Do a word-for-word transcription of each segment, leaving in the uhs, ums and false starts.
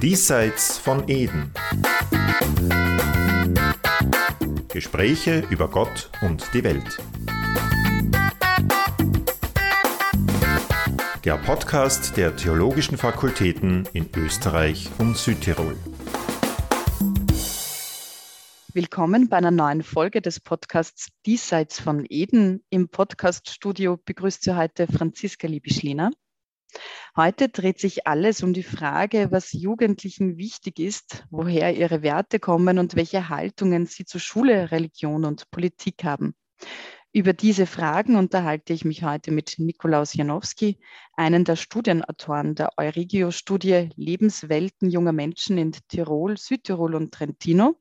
Diesseits von Eden. Gespräche über Gott und die Welt. Der Podcast der Theologischen Fakultäten in Österreich und Südtirol. Willkommen bei einer neuen Folge des Podcasts Diesseits von Eden. Im Podcaststudio begrüßt Sie heute Franziska Liebischlehner. Heute dreht sich alles um die Frage, was Jugendlichen wichtig ist, woher ihre Werte kommen und welche Haltungen sie zu Schule, Religion und Politik haben. Über diese Fragen unterhalte ich mich heute mit Nikolaus Janowski, einen der Studienautoren der Euregio-Studie Lebenswelten junger Menschen in Tirol, Südtirol und Trentino.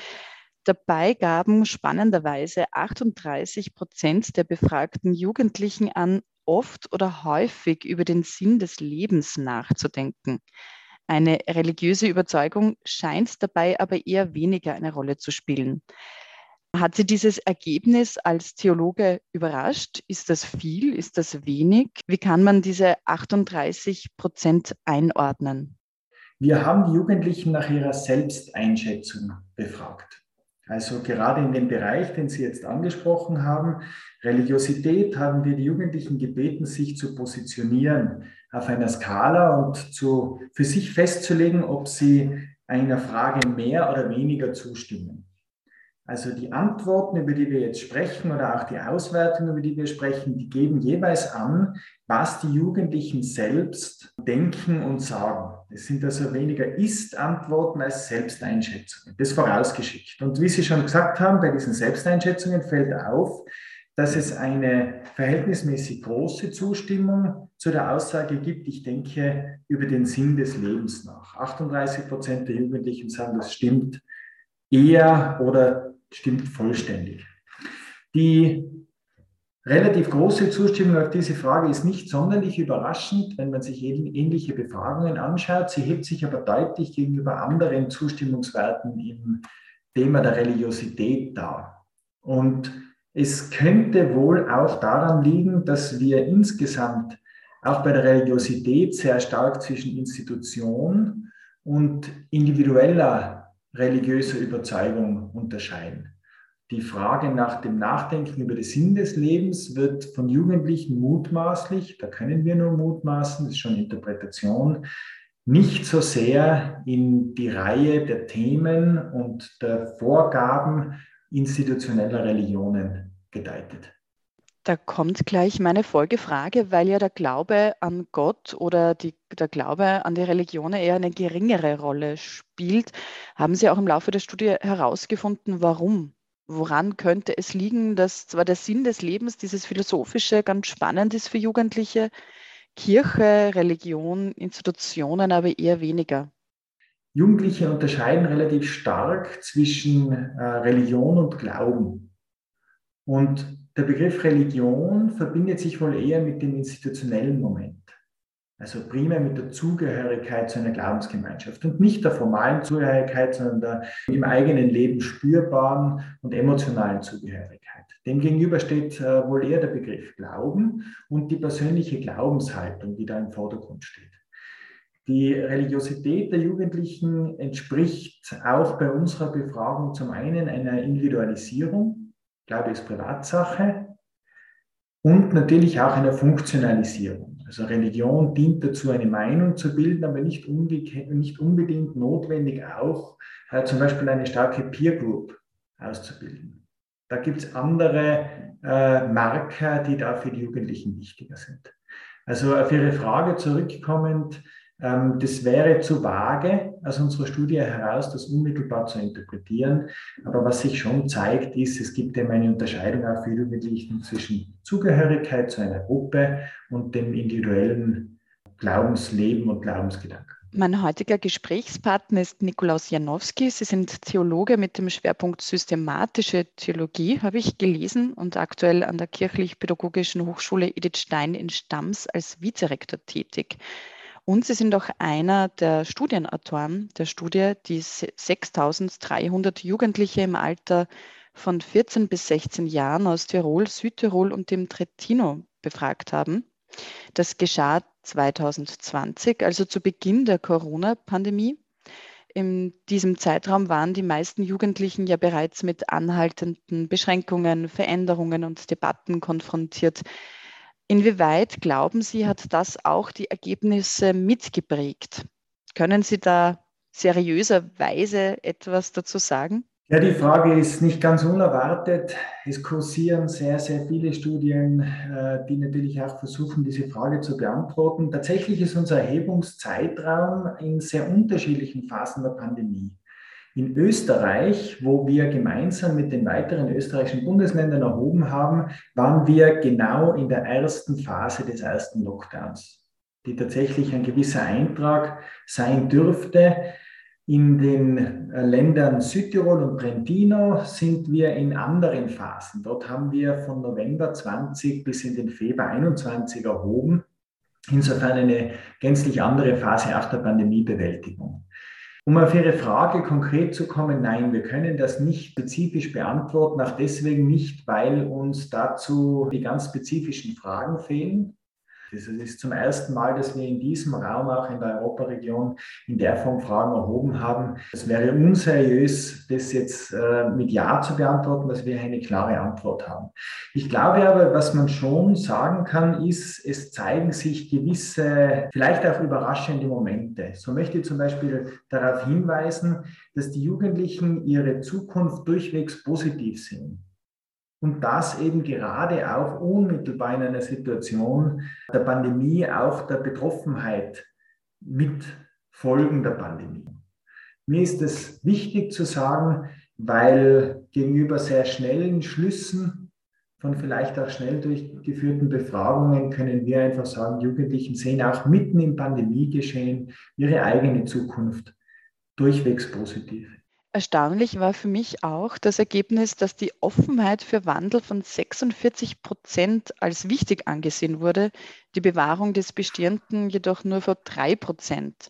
Dabei gaben spannenderweise achtunddreißig Prozent der befragten Jugendlichen an, oft oder häufig über den Sinn des Lebens nachzudenken. Eine religiöse Überzeugung scheint dabei aber eher weniger eine Rolle zu spielen. Hat Sie dieses Ergebnis als Theologe überrascht? Ist das viel? Ist das wenig? Wie kann man diese achtunddreißig Prozent einordnen? Wir haben die Jugendlichen nach ihrer Selbsteinschätzung befragt. Also gerade in dem Bereich, den Sie jetzt angesprochen haben, Religiosität, haben wir die Jugendlichen gebeten, sich zu positionieren auf einer Skala und zu, für sich festzulegen, ob sie einer Frage mehr oder weniger zustimmen. Also die Antworten, über die wir jetzt sprechen, oder auch die Auswertungen, über die wir sprechen, die geben jeweils an, was die Jugendlichen selbst denken und sagen. Das sind also weniger Ist-Antworten als Selbsteinschätzungen. Das vorausgeschickt. Und wie Sie schon gesagt haben, bei diesen Selbsteinschätzungen fällt auf, dass es eine verhältnismäßig große Zustimmung zu der Aussage gibt, ich denke über den Sinn des Lebens nach. achtunddreißig Prozent der Jugendlichen sagen, das stimmt eher oder stimmt vollständig. Die relativ große Zustimmung auf diese Frage ist nicht sonderlich überraschend, wenn man sich ähnliche Befragungen anschaut. Sie hebt sich aber deutlich gegenüber anderen Zustimmungswerten im Thema der Religiosität dar. Und es könnte wohl auch daran liegen, dass wir insgesamt auch bei der Religiosität sehr stark zwischen Institution und individueller religiöser Überzeugung unterscheiden. Die Frage nach dem Nachdenken über den Sinn des Lebens wird von Jugendlichen mutmaßlich, da können wir nur mutmaßen, das ist schon Interpretation, nicht so sehr in die Reihe der Themen und der Vorgaben institutioneller Religionen gedeutet. Da kommt gleich meine Folgefrage, weil ja der Glaube an Gott oder die, der Glaube an die Religion eher eine geringere Rolle spielt. Haben Sie auch im Laufe der Studie herausgefunden, warum? Woran könnte es liegen, dass zwar der Sinn des Lebens, dieses Philosophische, ganz spannend ist für Jugendliche, Kirche, Religion, Institutionen aber eher weniger? Jugendliche unterscheiden relativ stark zwischen äh, Religion und Glauben. Und der Begriff Religion verbindet sich wohl eher mit dem institutionellen Moment. Also primär mit der Zugehörigkeit zu einer Glaubensgemeinschaft und nicht der formalen Zugehörigkeit, sondern der im eigenen Leben spürbaren und emotionalen Zugehörigkeit. Demgegenüber steht äh, wohl eher der Begriff Glauben und die persönliche Glaubenshaltung, die da im Vordergrund steht. Die Religiosität der Jugendlichen entspricht auch bei unserer Befragung zum einen einer Individualisierung, Glaube ist Privatsache, und natürlich auch einer Funktionalisierung. Also Religion dient dazu, eine Meinung zu bilden, aber nicht, umge- nicht unbedingt notwendig auch, äh, zum Beispiel eine starke Peer Group auszubilden. Da gibt es andere äh, Marker, die da für die Jugendlichen wichtiger sind. Also auf Ihre Frage zurückkommend, ähm, das wäre zu vage aus unserer Studie heraus, das unmittelbar zu interpretieren. Aber was sich schon zeigt, ist, es gibt eben eine Unterscheidung auch für Jugendlichen zwischen Zugehörigkeit zu einer Gruppe und dem individuellen Glaubensleben und Glaubensgedanken. Mein heutiger Gesprächspartner ist Nikolaus Janowski. Sie sind Theologe mit dem Schwerpunkt Systematische Theologie, habe ich gelesen, und aktuell an der Kirchlich-Pädagogischen Hochschule Edith Stein in Stams als Vizerektor tätig. Und Sie sind auch einer der Studienautoren der Studie, die sechstausenddreihundert Jugendliche im Alter von vierzehn bis sechzehn Jahren aus Tirol, Südtirol und dem Trentino befragt haben. Das geschah zweitausendzwanzig, also zu Beginn der Corona-Pandemie. In diesem Zeitraum waren die meisten Jugendlichen ja bereits mit anhaltenden Beschränkungen, Veränderungen und Debatten konfrontiert. Inwieweit, glauben Sie, hat das auch die Ergebnisse mitgeprägt? Können Sie da seriöserweise etwas dazu sagen? Ja, die Frage ist nicht ganz unerwartet. Es kursieren sehr, sehr viele Studien, äh, die natürlich auch versuchen, diese Frage zu beantworten. Tatsächlich ist unser Erhebungszeitraum in sehr unterschiedlichen Phasen der Pandemie. In Österreich, wo wir gemeinsam mit den weiteren österreichischen Bundesländern erhoben haben, waren wir genau in der ersten Phase des ersten Lockdowns, die tatsächlich ein gewisser Eintrag sein dürfte. In den Ländern Südtirol und Trentino sind wir in anderen Phasen. Dort haben wir von November zwanzig bis in den Februar einundzwanzig erhoben. Insofern eine gänzlich andere Phase auch der Pandemiebewältigung. Um auf Ihre Frage konkret zu kommen, nein, wir können das nicht spezifisch beantworten, auch deswegen nicht, weil uns dazu die ganz spezifischen Fragen fehlen. Es ist zum ersten Mal, dass wir in diesem Raum, auch in der Europaregion, in der Form Fragen erhoben haben. Es wäre unseriös, das jetzt äh, mit Ja zu beantworten, dass wir eine klare Antwort haben. Ich glaube aber, was man schon sagen kann, ist, es zeigen sich gewisse, vielleicht auch überraschende Momente. So möchte ich zum Beispiel darauf hinweisen, dass die Jugendlichen ihre Zukunft durchwegs positiv sehen. Und das eben gerade auch unmittelbar in einer Situation der Pandemie, auch der Betroffenheit mit Folgen der Pandemie. Mir ist es wichtig zu sagen, weil gegenüber sehr schnellen Schlüssen von vielleicht auch schnell durchgeführten Befragungen können wir einfach sagen, Jugendlichen sehen auch mitten im Pandemiegeschehen ihre eigene Zukunft durchwegs positiv. Erstaunlich war für mich auch das Ergebnis, dass die Offenheit für Wandel von sechsundvierzig Prozent als wichtig angesehen wurde, die Bewahrung des Bestehenden jedoch nur für drei Prozent.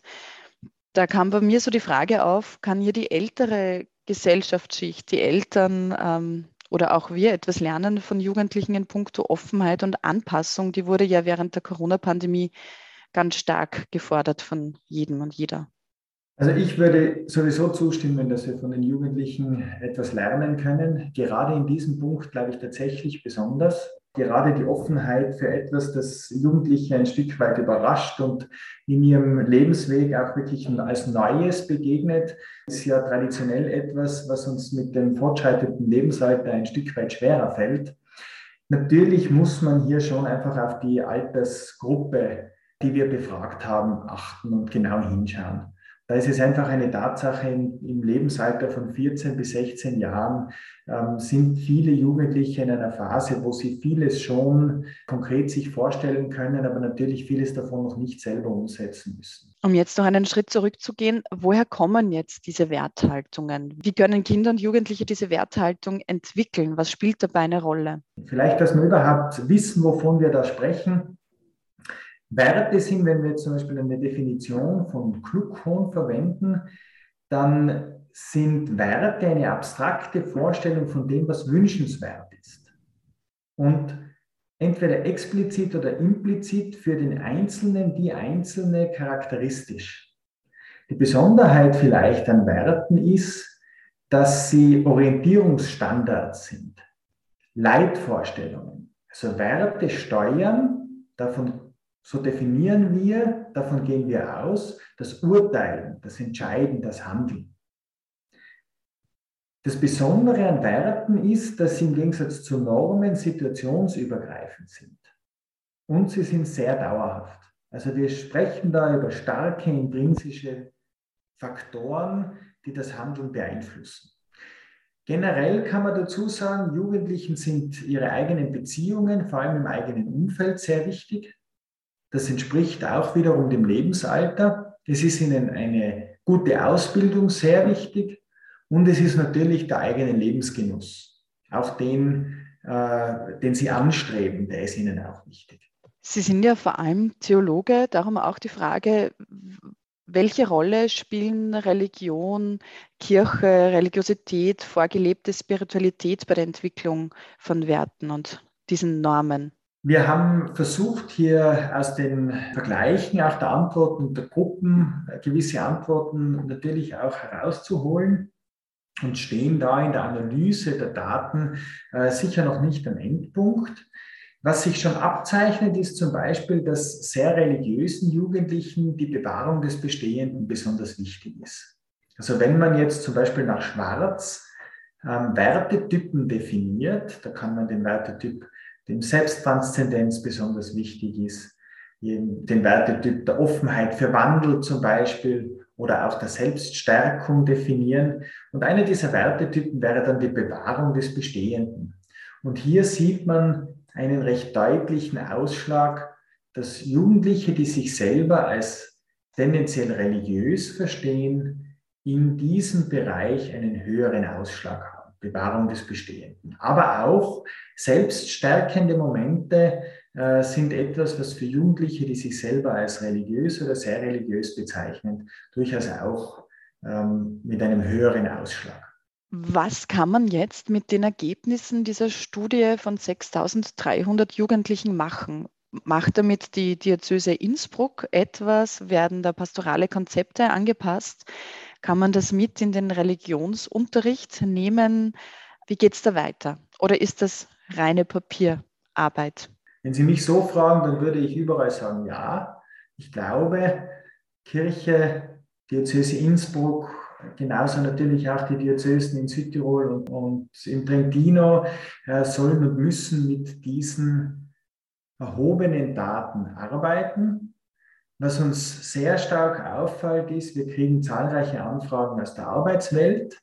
Da kam bei mir so die Frage auf, kann hier die ältere Gesellschaftsschicht, die Eltern ähm, oder auch wir etwas lernen von Jugendlichen in puncto Offenheit und Anpassung? Die wurde ja während der Corona-Pandemie ganz stark gefordert von jedem und jeder. Also ich würde sowieso zustimmen, dass wir von den Jugendlichen etwas lernen können. Gerade in diesem Punkt glaube ich tatsächlich besonders. Gerade die Offenheit für etwas, das Jugendliche ein Stück weit überrascht und in ihrem Lebensweg auch wirklich als Neues begegnet, ist ja traditionell etwas, was uns mit dem fortschreitenden Lebensalter ein Stück weit schwerer fällt. Natürlich muss man hier schon einfach auf die Altersgruppe, die wir befragt haben, achten und genau hinschauen. Da ist es einfach eine Tatsache, im Lebensalter von vierzehn bis sechzehn Jahren ähm, sind viele Jugendliche in einer Phase, wo sie vieles schon konkret sich vorstellen können, aber natürlich vieles davon noch nicht selber umsetzen müssen. Um jetzt noch einen Schritt zurückzugehen, woher kommen jetzt diese Werthaltungen? Wie können Kinder und Jugendliche diese Werthaltung entwickeln? Was spielt dabei eine Rolle? Vielleicht, dass wir überhaupt wissen, wovon wir da sprechen. Werte sind, wenn wir jetzt zum Beispiel eine Definition von Kluckhohn verwenden, dann sind Werte eine abstrakte Vorstellung von dem, was wünschenswert ist. Und entweder explizit oder implizit für den Einzelnen, die Einzelne charakteristisch. Die Besonderheit vielleicht an Werten ist, dass sie Orientierungsstandards sind, Leitvorstellungen. Also Werte steuern, davon so definieren wir, davon gehen wir aus, das Urteilen, das Entscheiden, das Handeln. Das Besondere an Werten ist, dass sie im Gegensatz zu Normen situationsübergreifend sind. Und sie sind sehr dauerhaft. Also wir sprechen da über starke intrinsische Faktoren, die das Handeln beeinflussen. Generell kann man dazu sagen, Jugendlichen sind ihre eigenen Beziehungen, vor allem im eigenen Umfeld, sehr wichtig. Das entspricht auch wiederum dem Lebensalter. Es ist ihnen eine gute Ausbildung sehr wichtig und es ist natürlich der eigene Lebensgenuss, auch den, äh, den sie anstreben, der ist ihnen auch wichtig. Sie sind ja vor allem Theologe, darum auch die Frage, welche Rolle spielen Religion, Kirche, Religiosität, vorgelebte Spiritualität bei der Entwicklung von Werten und diesen Normen? Wir haben versucht, hier aus den Vergleichen auch der Antworten der Gruppen gewisse Antworten natürlich auch herauszuholen und stehen da in der Analyse der Daten äh, sicher noch nicht am Endpunkt. Was sich schon abzeichnet, ist zum Beispiel, dass sehr religiösen Jugendlichen die Bewahrung des Bestehenden besonders wichtig ist. Also wenn man jetzt zum Beispiel nach Schwarz ähm, Wertetypen definiert, da kann man den Wertetyp, dem Selbsttranszendenz besonders wichtig ist, den Wertetyp der Offenheit für Wandel zum Beispiel oder auch der Selbststärkung definieren. Und einer dieser Wertetypen wäre dann die Bewahrung des Bestehenden. Und hier sieht man einen recht deutlichen Ausschlag, dass Jugendliche, die sich selber als tendenziell religiös verstehen, in diesem Bereich einen höheren Ausschlag haben. Bewahrung des Bestehenden. Aber auch selbststärkende Momente äh, sind etwas, was für Jugendliche, die sich selber als religiös oder sehr religiös bezeichnen, durchaus auch ähm, mit einem höheren Ausschlag. Was kann man jetzt mit den Ergebnissen dieser Studie von sechstausenddreihundert Jugendlichen machen? Macht damit die Diözese Innsbruck etwas? Werden da pastorale Konzepte angepasst? Kann man das mit in den Religionsunterricht nehmen? Wie geht es da weiter? Oder ist das reine Papierarbeit? Wenn Sie mich so fragen, dann würde ich überall sagen, ja. Ich glaube, Kirche, Diözese Innsbruck, genauso natürlich auch die Diözesen in Südtirol und, und in Trentino äh, sollen und müssen mit diesen erhobenen Daten arbeiten. Was uns sehr stark auffällt, ist, wir kriegen zahlreiche Anfragen aus der Arbeitswelt.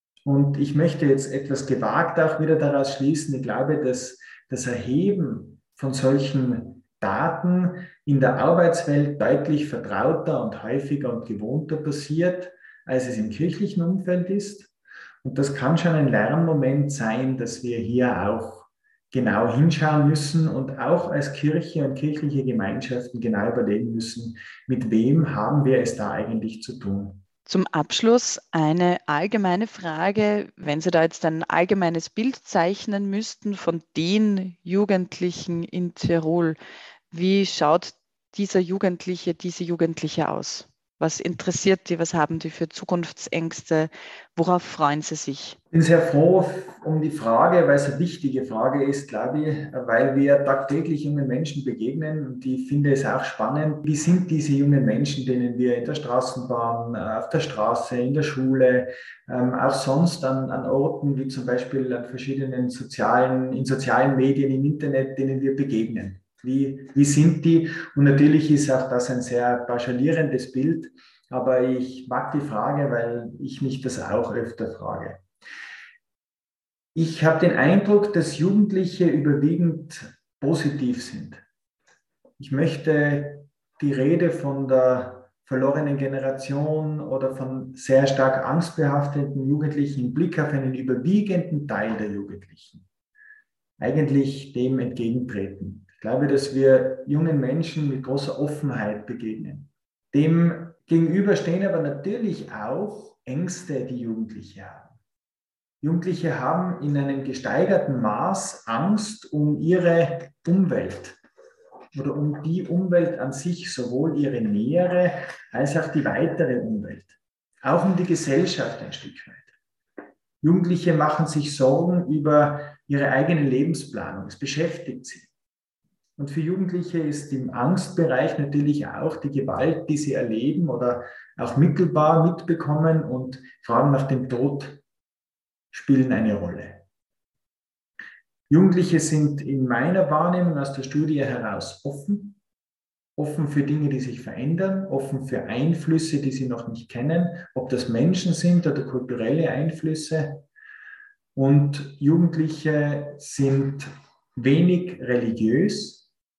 Und ich möchte jetzt etwas gewagt auch wieder daraus schließen. Ich glaube, dass das Erheben von solchen Daten in der Arbeitswelt deutlich vertrauter und häufiger und gewohnter passiert, als es im kirchlichen Umfeld ist. Und das kann schon ein Lernmoment sein, dass wir hier auch genau hinschauen müssen und auch als Kirche und kirchliche Gemeinschaften genau überlegen müssen, mit wem haben wir es da eigentlich zu tun. Zum Abschluss eine allgemeine Frage. Wenn Sie da jetzt ein allgemeines Bild zeichnen müssten von den Jugendlichen in Tirol, wie schaut dieser Jugendliche, diese Jugendliche aus? Was interessiert die? Was haben die für Zukunftsängste? Worauf freuen sie sich? Ich bin sehr froh um die Frage, weil es eine wichtige Frage ist, glaube ich, weil wir tagtäglich jungen Menschen begegnen und ich finde es auch spannend, wie sind diese jungen Menschen, denen wir in der Straßenbahn, auf der Straße, in der Schule, ähm, auch sonst an, an Orten wie zum Beispiel an verschiedenen sozialen, in sozialen Medien, im Internet, denen wir begegnen. Wie, wie sind die? Und natürlich ist auch das ein sehr pauschalierendes Bild, aber ich mag die Frage, weil ich mich das auch öfter frage. Ich habe den Eindruck, dass Jugendliche überwiegend positiv sind. Ich möchte die Rede von der verlorenen Generation oder von sehr stark angstbehafteten Jugendlichen im Blick auf einen überwiegenden Teil der Jugendlichen eigentlich dem entgegentreten. Ich glaube, dass wir jungen Menschen mit großer Offenheit begegnen. Dem gegenüber stehen aber natürlich auch Ängste, die Jugendliche haben. Jugendliche haben in einem gesteigerten Maß Angst um ihre Umwelt oder um die Umwelt an sich, sowohl ihre nähere als auch die weitere Umwelt. Auch um die Gesellschaft ein Stück weit. Jugendliche machen sich Sorgen über ihre eigene Lebensplanung. Es beschäftigt sie. Und für Jugendliche ist im Angstbereich natürlich auch die Gewalt, die sie erleben oder auch mittelbar mitbekommen und Fragen nach dem Tod spielen eine Rolle. Jugendliche sind in meiner Wahrnehmung aus der Studie heraus offen, offen für Dinge, die sich verändern, offen für Einflüsse, die sie noch nicht kennen, ob das Menschen sind oder kulturelle Einflüsse. Und Jugendliche sind wenig religiös,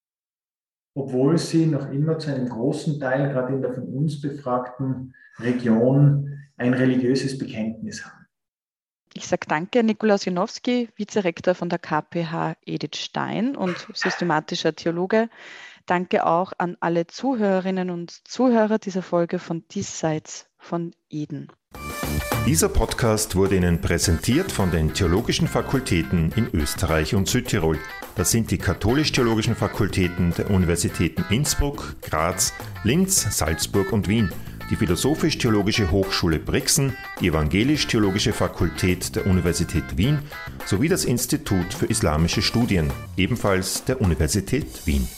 obwohl sie noch immer zu einem großen Teil, gerade in der von uns befragten Region, ein religiöses Bekenntnis haben. Ich sage danke, Nikolaus Janowski, Vizerektor von der K P H Edith Stein und systematischer Theologe. Danke auch an alle Zuhörerinnen und Zuhörer dieser Folge von Diesseits von Eden. Dieser Podcast wurde Ihnen präsentiert von den Theologischen Fakultäten in Österreich und Südtirol. Das sind die Katholisch-Theologischen Fakultäten der Universitäten Innsbruck, Graz, Linz, Salzburg und Wien, die Philosophisch-Theologische Hochschule Brixen, die Evangelisch-Theologische Fakultät der Universität Wien sowie das Institut für Islamische Studien, ebenfalls der Universität Wien.